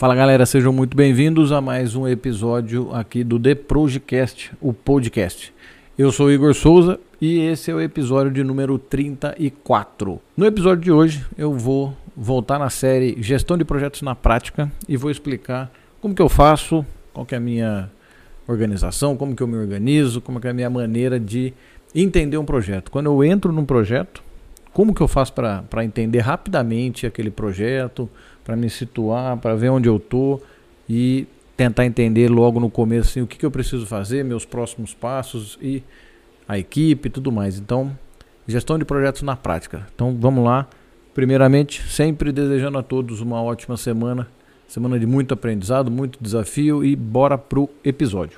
Fala galera, sejam muito bem-vindos a mais um episódio aqui do The Projecast, o podcast. Eu sou o Igor Souza e esse é o episódio de número 34. No episódio de hoje eu vou voltar na série Gestão de Projetos na Prática e vou explicar como que eu faço, qual que é a minha organização, como que eu me organizo, como que é a minha maneira de entender um projeto. Quando eu entro num projeto, como que eu faço para entender rapidamente aquele projeto, para me situar, para ver onde eu estou e tentar entender logo no começo assim, o que eu preciso fazer, meus próximos passos e a equipe e tudo mais. Então, gestão de projetos na prática. Então, vamos lá. Primeiramente, sempre desejando a todos uma ótima semana de muito aprendizado, muito desafio e bora pro episódio.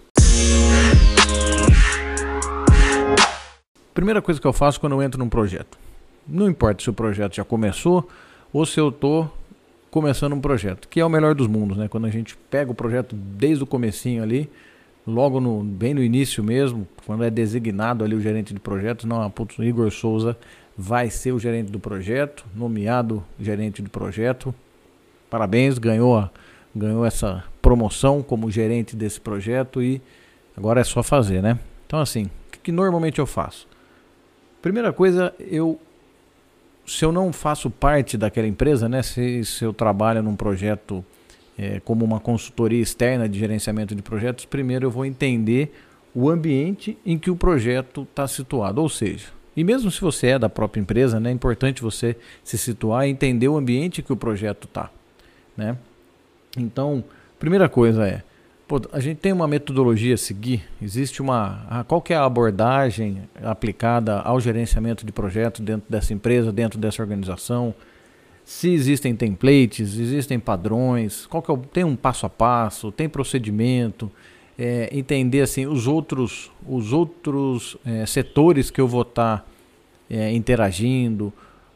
Primeira coisa que eu faço quando eu entro num projeto. Não importa se o projeto já começou ou se eu estou começando um projeto, que é o melhor dos mundos, né? Quando a gente pega o projeto desde o comecinho ali, logo bem no início mesmo, quando é designado ali o gerente de projetos, não, putz, o Igor Souza vai ser o gerente do projeto, nomeado gerente de projeto, parabéns, ganhou essa promoção como gerente desse projeto e agora é só fazer, né? Então assim, o que normalmente eu faço? Primeira coisa, se eu não faço parte daquela empresa, né, se eu trabalho num projeto como uma consultoria externa de gerenciamento de projetos, primeiro eu vou entender o ambiente em que o projeto está situado. Ou seja, e mesmo se você é da própria empresa, né, é importante você se situar e entender o ambiente que o projeto está, né? Então, primeira coisa a gente tem uma metodologia a seguir, existe qual que é a abordagem aplicada ao gerenciamento de projetos dentro dessa empresa, dentro dessa organização, se existem templates, existem padrões, tem um passo a passo, tem procedimento, entender assim, os outros setores que eu vou estar interagindo,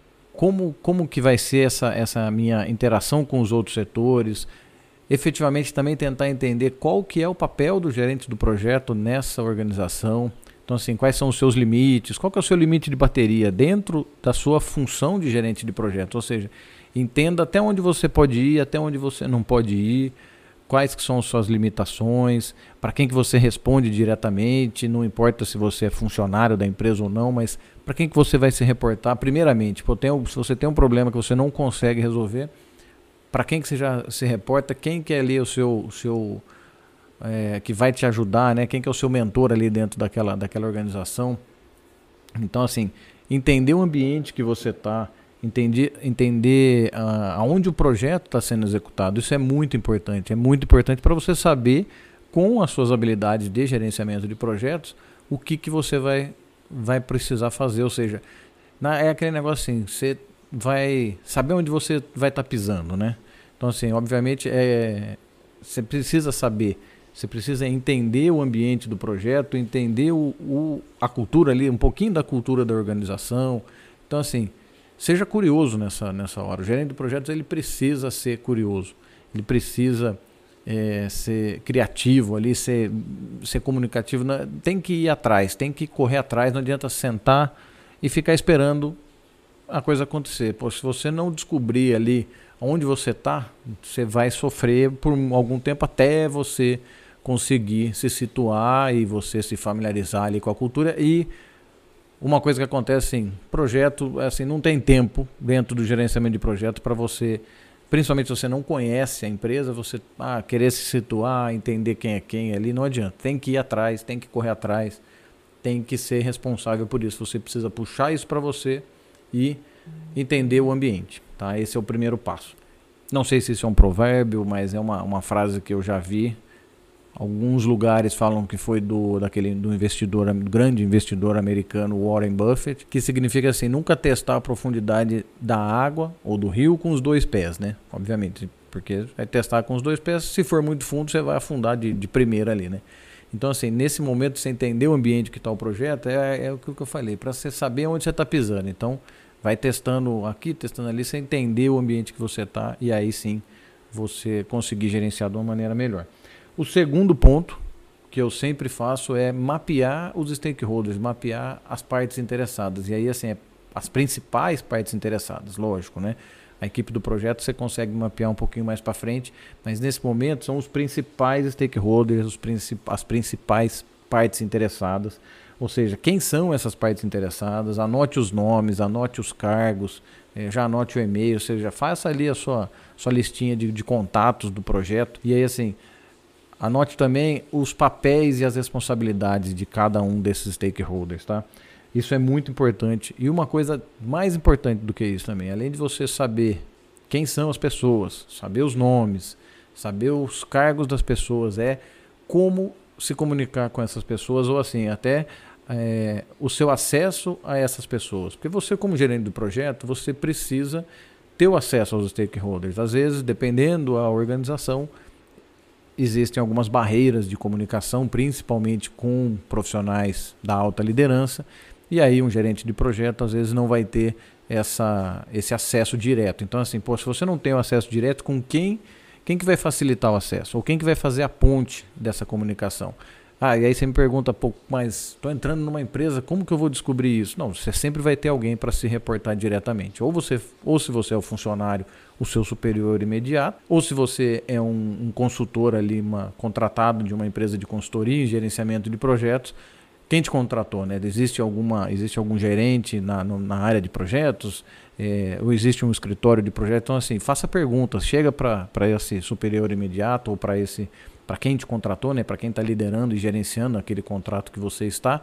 como que vai ser essa minha interação com os outros setores, efetivamente também tentar entender qual que é o papel do gerente do projeto nessa organização. Então assim, quais são os seus limites, qual que é o seu limite de bateria dentro da sua função de gerente de projeto, ou seja, entenda até onde você pode ir, até onde você não pode ir, quais que são as suas limitações, para quem que você responde diretamente, não importa se você é funcionário da empresa ou não, mas para quem que você vai se reportar primeiramente. Se você tem um problema que você não consegue resolver, para quem que você já se reporta, quem que é ali o seu que vai te ajudar, né? Quem que é o seu mentor ali dentro daquela organização. Então assim, entender o ambiente que você está, entender aonde o projeto está sendo executado, isso é muito importante para você saber com as suas habilidades de gerenciamento de projetos, o que você vai precisar fazer, ou seja, é aquele negócio assim, você vai saber onde você vai estar pisando, né? Então assim, obviamente você precisa saber, você precisa entender o ambiente do projeto, entender a cultura ali, um pouquinho da cultura da organização. Então assim, seja curioso nessa hora. O gerente de projetos ele precisa ser curioso, ele precisa ser criativo ali, ser comunicativo, tem que ir atrás, tem que correr atrás, não adianta sentar e ficar esperando a coisa acontecer. Se você não descobrir ali onde você está, você vai sofrer por algum tempo até você conseguir se situar e você se familiarizar ali com a cultura. E uma coisa que acontece assim, projeto, assim, não tem tempo dentro do gerenciamento de projeto para você, principalmente se você não conhece a empresa, você querer se situar, entender quem é quem ali, não adianta. Tem que ir atrás, tem que correr atrás, tem que ser responsável por isso. Você precisa puxar isso para você e entender o ambiente, tá? Esse é o primeiro passo. Não sei se isso é um provérbio, mas é uma frase que eu já vi. Alguns lugares falam que foi do grande investidor americano Warren Buffett, que significa assim, nunca testar a profundidade da água ou do rio com os dois pés, né? Obviamente, porque vai testar com os dois pés, se for muito fundo você vai afundar de primeira ali, né? Então assim, nesse momento você entender o ambiente que está o projeto, é o que eu falei, para você saber onde você está pisando. Então vai testando aqui, testando ali, você entender o ambiente que você está e aí sim você conseguir gerenciar de uma maneira melhor. O segundo ponto que eu sempre faço é mapear os stakeholders, mapear as partes interessadas. E aí assim, as principais partes interessadas, lógico, né? A equipe do projeto você consegue mapear um pouquinho mais para frente, mas nesse momento são os principais stakeholders, as principais partes interessadas. Ou seja, quem são essas partes interessadas? Anote os nomes, anote os cargos, já anote o e-mail, ou seja, faça ali a sua listinha de contatos do projeto. E aí, assim, anote também os papéis e as responsabilidades de cada um desses stakeholders, tá? Isso é muito importante. E uma coisa mais importante do que isso também, além de você saber quem são as pessoas, saber os nomes, saber os cargos das pessoas, é como se comunicar com essas pessoas, ou assim, até o seu acesso a essas pessoas. Porque você, como gerente do projeto, você precisa ter o acesso aos stakeholders. Às vezes, dependendo da organização, existem algumas barreiras de comunicação, principalmente com profissionais da alta liderança, e aí um gerente de projeto às vezes não vai ter esse acesso direto. Então, assim, se você não tem o acesso direto, com quem que vai facilitar o acesso? Ou quem que vai fazer a ponte dessa comunicação? E aí você me pergunta, mas estou entrando numa empresa, como que eu vou descobrir isso? Não, você sempre vai ter alguém para se reportar diretamente. Ou se você é o funcionário, o seu superior imediato, ou se você é um consultor ali, contratado de uma empresa de consultoria e gerenciamento de projetos, quem te contratou, né? Existe algum gerente na área de projetos? Ou existe um escritório de projetos? Então, assim, faça perguntas, chega para esse superior imediato ou para quem te contratou, né? Para quem está liderando e gerenciando aquele contrato que você está,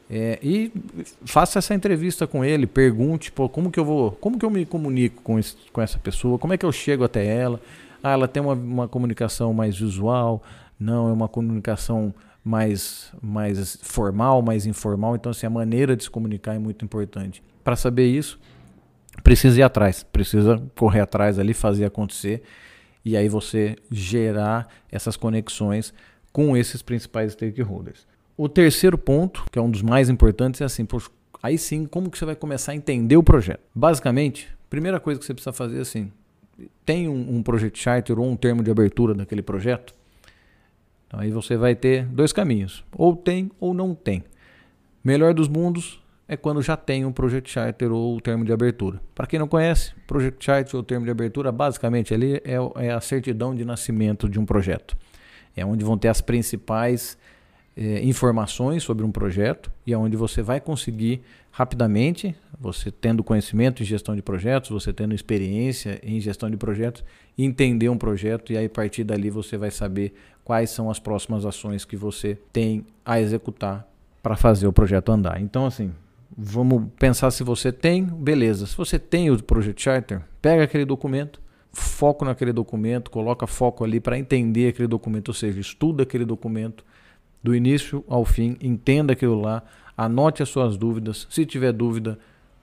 e faça essa entrevista com ele, pergunte, como que eu me comunico com essa pessoa, como é que eu chego até ela? Ela tem uma comunicação mais visual? Não, é uma comunicação mais formal, mais informal. Então, assim, a maneira de se comunicar é muito importante. Para saber isso, precisa ir atrás, precisa correr atrás ali, fazer acontecer, e aí você gerar essas conexões com esses principais stakeholders. O terceiro ponto, que é um dos mais importantes, é assim, aí sim, como que você vai começar a entender o projeto? Basicamente, a primeira coisa que você precisa fazer é assim, tem um project charter ou um termo de abertura daquele projeto? Então, aí você vai ter dois caminhos, ou tem ou não tem. Melhor dos mundos é quando já tem um project charter ou termo de abertura. Para quem não conhece, project charter ou termo de abertura, basicamente ali é a certidão de nascimento de um projeto. É onde vão ter as principais informações sobre um projeto e é onde você vai conseguir rapidamente, você tendo conhecimento em gestão de projetos, você tendo experiência em gestão de projetos, entender um projeto e aí a partir dali você vai saber quais são as próximas ações que você tem a executar para fazer o projeto andar. Então, assim, vamos pensar se você tem, beleza. Se você tem o Project Charter, pega aquele documento, foco naquele documento, coloca foco ali para entender aquele documento, ou seja, estuda aquele documento do início ao fim, entenda aquilo lá, anote as suas dúvidas. Se tiver dúvida,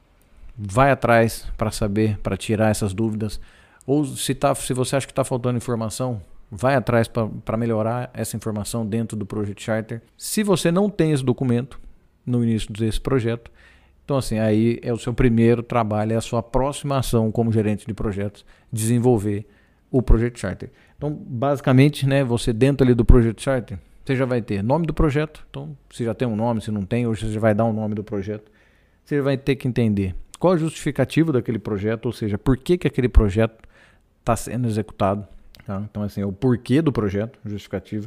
vai atrás para saber, para tirar essas dúvidas. Ou se você acha que está faltando informação, vai atrás para melhorar essa informação dentro do Project Charter. Se você não tem esse documento no início desse projeto, então assim, aí é o seu primeiro trabalho, é a sua próxima ação como gerente de projetos, desenvolver o Project Charter. Então, basicamente, né, você dentro ali do Project Charter, você já vai ter nome do projeto, então se já tem um nome, se não tem, hoje você já vai dar um nome do projeto. Você vai ter que entender qual é o justificativo daquele projeto, ou seja, por que aquele projeto está sendo executado. Tá? Então, assim, é o porquê do projeto, justificativo.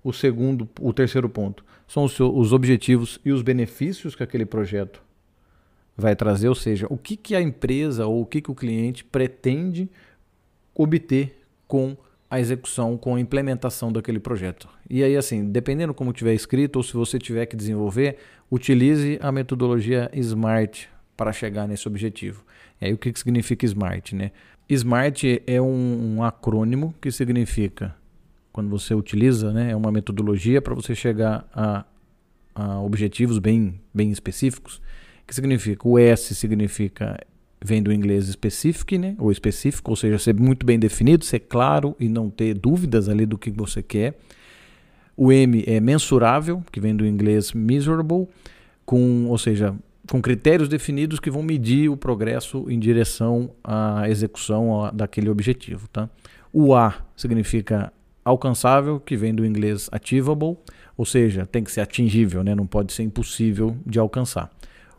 O terceiro ponto são os objetivos e os benefícios que aquele projeto vai trazer, ou seja, o que a empresa ou o que o cliente pretende obter com a execução, com a implementação daquele projeto. E aí, assim, dependendo como tiver escrito ou se você tiver que desenvolver, utilize a metodologia SMART para chegar nesse objetivo. E aí, o que significa SMART, né? SMART é um acrônimo que significa, quando você utiliza, né, é uma metodologia para você chegar a objetivos bem específicos, que significa, o S vem do inglês specific, né, ou específico, ou seja, ser muito bem definido, ser claro e não ter dúvidas ali do que você quer. O M é mensurável, que vem do inglês measurable, ou seja, com critérios definidos que vão medir o progresso em direção à execução daquele objetivo. Tá? O A significa alcançável, que vem do inglês achievable, ou seja, tem que ser atingível, né? Não pode ser impossível de alcançar.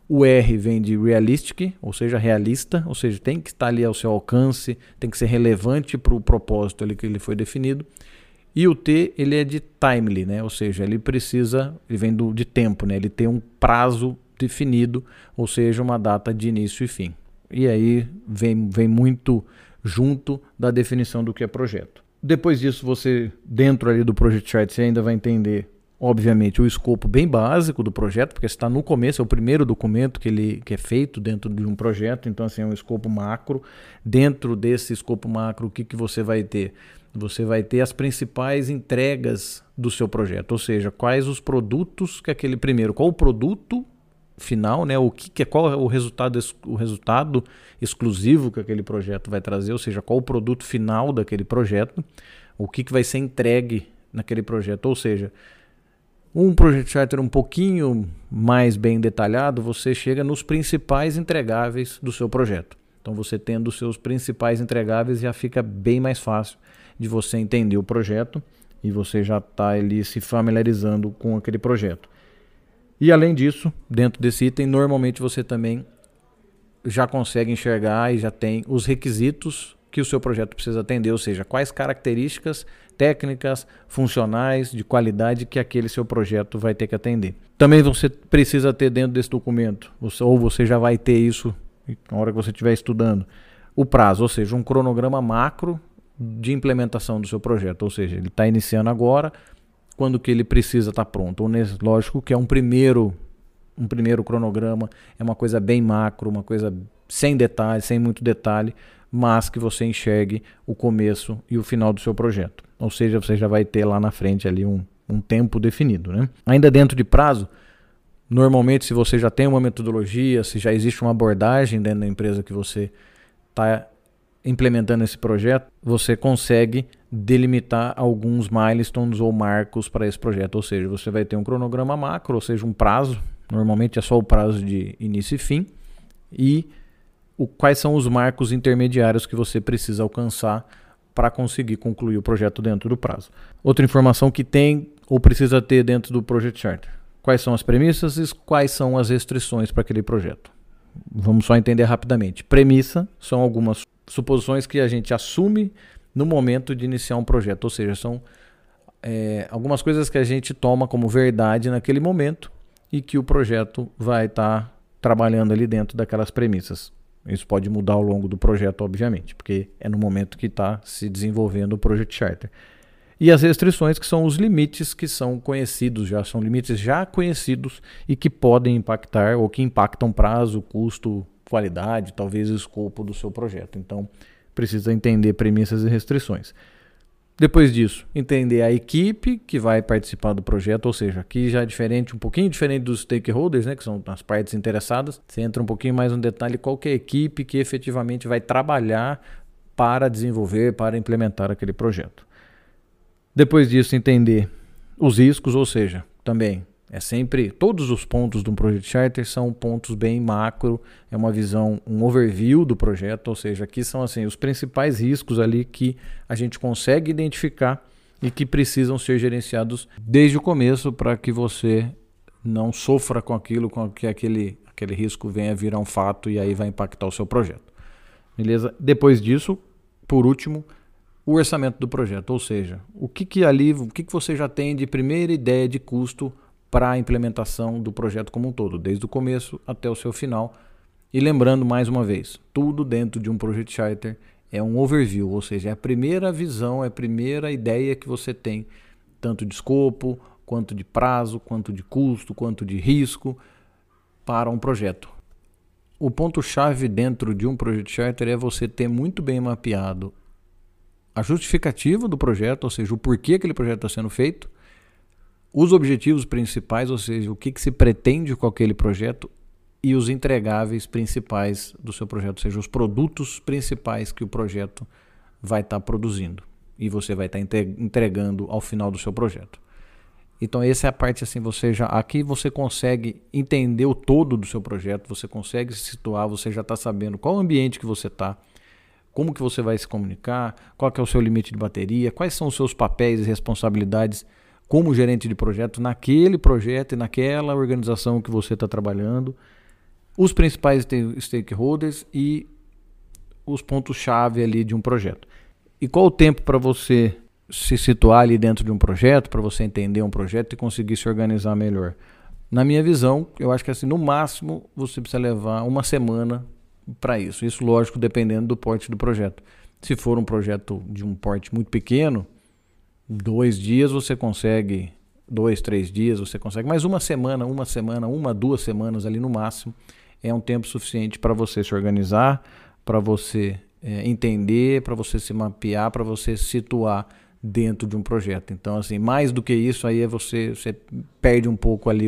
O R vem de realistic, ou seja, realista, ou seja, tem que estar ali ao seu alcance, tem que ser relevante para o propósito ali que ele foi definido. E o T, ele é de timely, né? Ou seja, ele vem de tempo, né? Ele tem um prazo definido, ou seja, uma data de início e fim. E aí vem muito junto da definição do que é projeto. Depois disso, você, dentro ali do Project Chart, você ainda vai entender, obviamente, o escopo bem básico do projeto, porque está no começo, é o primeiro documento que é feito dentro de um projeto, então assim, é um escopo macro. Dentro desse escopo macro, o que você vai ter? Você vai ter as principais entregas do seu projeto, ou seja, quais os produtos que qual o produto final, né? Qual é o resultado exclusivo que aquele projeto vai trazer, ou seja, qual o produto final daquele projeto, o que vai ser entregue naquele projeto, ou seja, um Project Charter um pouquinho mais bem detalhado, você chega nos principais entregáveis do seu projeto. Então você tendo os seus principais entregáveis já fica bem mais fácil de você entender o projeto e você já está ali se familiarizando com aquele projeto. E além disso, dentro desse item, normalmente você também já consegue enxergar e já tem os requisitos que o seu projeto precisa atender, ou seja, quais características técnicas, funcionais, de qualidade que aquele seu projeto vai ter que atender. Também você precisa ter dentro desse documento, ou você já vai ter isso na hora que você estiver estudando, o prazo, ou seja, um cronograma macro de implementação do seu projeto, ou seja, ele está iniciando agora, quando que ele precisa estar pronto. Lógico que é um primeiro cronograma, é uma coisa bem macro, uma coisa sem detalhe, sem muito detalhe, mas que você enxergue o começo e o final do seu projeto. Ou seja, você já vai ter lá na frente ali um tempo definido, né? Ainda dentro de prazo, normalmente se você já tem uma metodologia, se já existe uma abordagem dentro da empresa que você está implementando esse projeto, você consegue delimitar alguns milestones ou marcos para esse projeto. Ou seja, você vai ter um cronograma macro, ou seja, um prazo, normalmente é só o prazo de início e fim, e quais são os marcos intermediários que você precisa alcançar para conseguir concluir o projeto dentro do prazo. Outra informação que tem ou precisa ter dentro do Project Charter: quais são as premissas e quais são as restrições para aquele projeto. Vamos só entender rapidamente. Premissa são algumas suposições que a gente assume no momento de iniciar um projeto, ou seja, são algumas coisas que a gente toma como verdade naquele momento e que o projeto vai estar trabalhando ali dentro daquelas premissas. Isso pode mudar ao longo do projeto, obviamente, porque é no momento que está se desenvolvendo o Project Charter. E as restrições, que são os limites que são conhecidos já, são limites já conhecidos e que podem impactar ou que impactam prazo, custo, qualidade, talvez o escopo do seu projeto. Então, precisa entender premissas e restrições. Depois disso, entender a equipe que vai participar do projeto, ou seja, aqui já é diferente, um pouquinho diferente dos stakeholders, né, que são as partes interessadas. Você entra um pouquinho mais no detalhe qual que é a equipe que efetivamente vai trabalhar para desenvolver, para implementar aquele projeto. Depois disso, entender os riscos, ou seja, também é sempre, todos os pontos de um Project Charter são pontos bem macro, é uma visão, um overview do projeto, ou seja, aqui são assim os principais riscos ali que a gente consegue identificar e que precisam ser gerenciados desde o começo para que você não sofra com aquilo, com que aquele risco venha a virar um fato e aí vai impactar o seu projeto. Beleza? Depois disso, por último, o orçamento do projeto, ou seja, o que você já tem de primeira ideia de custo para a implementação do projeto como um todo, desde o começo até o seu final. E lembrando mais uma vez, tudo dentro de um Project Charter é um overview, ou seja, é a primeira visão, é a primeira ideia que você tem, tanto de escopo, quanto de prazo, quanto de custo, quanto de risco para um projeto. O ponto-chave dentro de um Project Charter é você ter muito bem mapeado a justificativa do projeto, ou seja, o porquê aquele projeto está sendo feito, os objetivos principais, ou seja, o que se pretende com aquele projeto, e os entregáveis principais do seu projeto, ou seja, os produtos principais que o projeto vai estar produzindo e você vai estar entregando ao final do seu projeto. Então essa é a parte assim, aqui você consegue entender o todo do seu projeto, você consegue se situar, você já está sabendo qual ambiente que você está, como que você vai se comunicar, qual que é o seu limite de bateria, quais são os seus papéis e responsabilidades como gerente de projeto naquele projeto e naquela organização que você está trabalhando. os principais stakeholders e os pontos-chave ali de um projeto. E qual o tempo para você se situar ali dentro de um projeto, para você entender um projeto e conseguir se organizar melhor? Na minha visão, eu acho que assim, no máximo você precisa levar uma semana para isso. Isso, lógico, dependendo do porte do projeto. Se for um projeto de um porte muito pequeno, 2 dias você consegue, 2, 3 dias você consegue, mas uma semana, 2 semanas ali no máximo é um tempo suficiente para você se organizar, para você entender, para você se mapear, para você se situar dentro de um projeto. Então, assim, mais do que isso aí você perde um pouco ali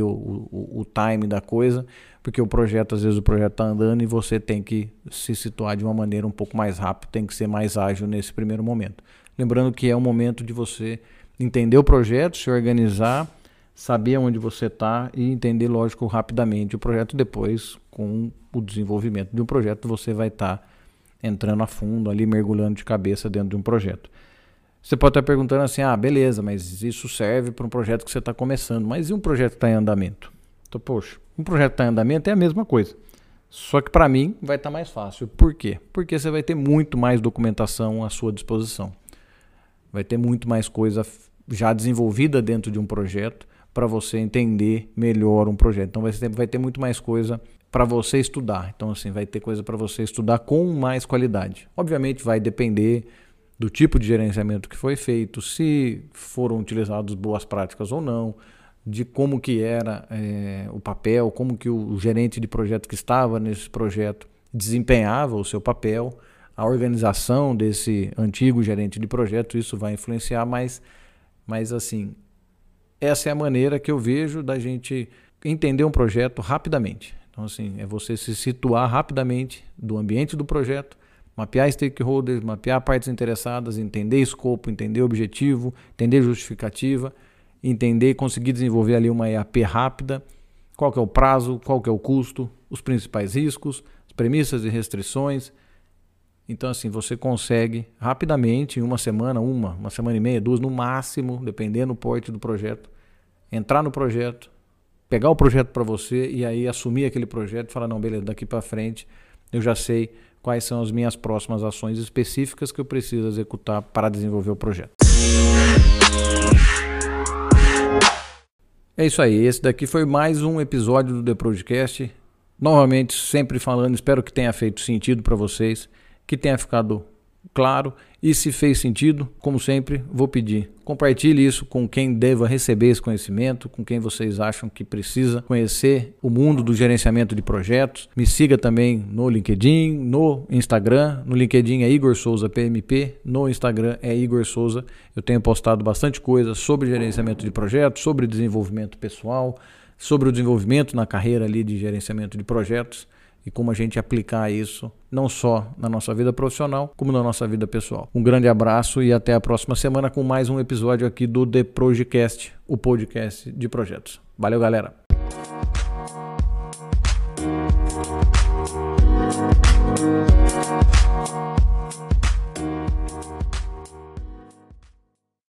o time da coisa, porque o projeto, às vezes o projeto está andando e você tem que se situar de uma maneira um pouco mais rápida, tem que ser mais ágil nesse primeiro momento. Lembrando que é um momento de você entender o projeto, se organizar, saber onde você está e entender, lógico, rapidamente o projeto. Depois, com o desenvolvimento de um projeto, você vai estar entrando a fundo ali, mergulhando de cabeça dentro de um projeto. Você pode estar perguntando assim, beleza, mas isso serve para um projeto que você está começando, mas e um projeto que está em andamento? Então, poxa, um projeto que está em andamento é a mesma coisa, só que para mim vai estar mais fácil. Por quê? Porque você vai ter muito mais documentação à sua disposição, vai ter muito mais coisa já desenvolvida dentro de um projeto para você entender melhor um projeto. Então vai ter muito mais coisa para você estudar. Então, assim, vai ter coisa para você estudar com mais qualidade. Obviamente vai depender do tipo de gerenciamento que foi feito, se foram utilizadas boas práticas ou não, de como que era o papel, como que o gerente de projeto que estava nesse projeto desempenhava o seu papel, a organização desse antigo gerente de projeto, isso vai influenciar, mas assim, essa é a maneira que eu vejo da gente entender um projeto rapidamente. Então, assim, é você se situar rapidamente do ambiente do projeto, mapear stakeholders, mapear partes interessadas, entender escopo, entender objetivo, entender justificativa, entender e conseguir desenvolver ali uma EAP rápida, qual que é o prazo, qual que é o custo, os principais riscos, as premissas e restrições. Então, assim, você consegue rapidamente, em uma semana, uma semana e meia, 2, no máximo, dependendo do porte do projeto, entrar no projeto, pegar o projeto para você e aí assumir aquele projeto e falar, não, beleza, daqui para frente eu já sei quais são as minhas próximas ações específicas que eu preciso executar para desenvolver o projeto. É isso aí, esse daqui foi mais um episódio do The Projecast. Novamente, sempre falando, espero que tenha feito sentido para vocês, que tenha ficado claro, e se fez sentido, como sempre, vou pedir, compartilhe isso com quem deva receber esse conhecimento, com quem vocês acham que precisa conhecer o mundo do gerenciamento de projetos. Me siga também no LinkedIn, no Instagram. No LinkedIn é Igor Souza PMP, no Instagram é Igor Souza. Eu tenho postado bastante coisa sobre gerenciamento de projetos, sobre desenvolvimento pessoal, sobre o desenvolvimento na carreira ali de gerenciamento de projetos e como a gente aplicar isso não só na nossa vida profissional, como na nossa vida pessoal. Um grande abraço e até a próxima semana com mais um episódio aqui do The Projecast, o podcast de projetos. Valeu, galera!